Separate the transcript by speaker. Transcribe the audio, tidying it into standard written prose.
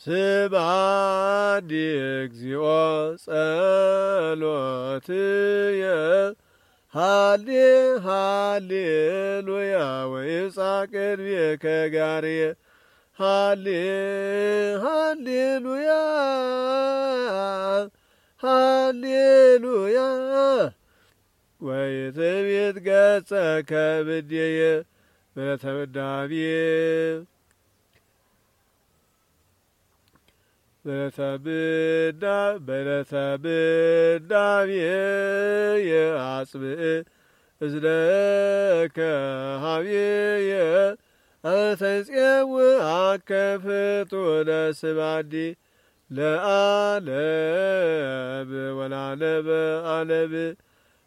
Speaker 1: ስብሐት እግዚኦ ጸሎትየ ሃሌሉያ ወይብጽሕ ቅድሜከ ጋርየ ሃሌሉያ ሃሌሉያ ወይትቤት ገጸከ ብድየ በተወዳብየ በለተብዳብየ የአጽብዕ እዝለከ ሀብየ አተጼውዐከ ፍጡነ ስብሐት ለዓለብ ወለዓለመ ዓለም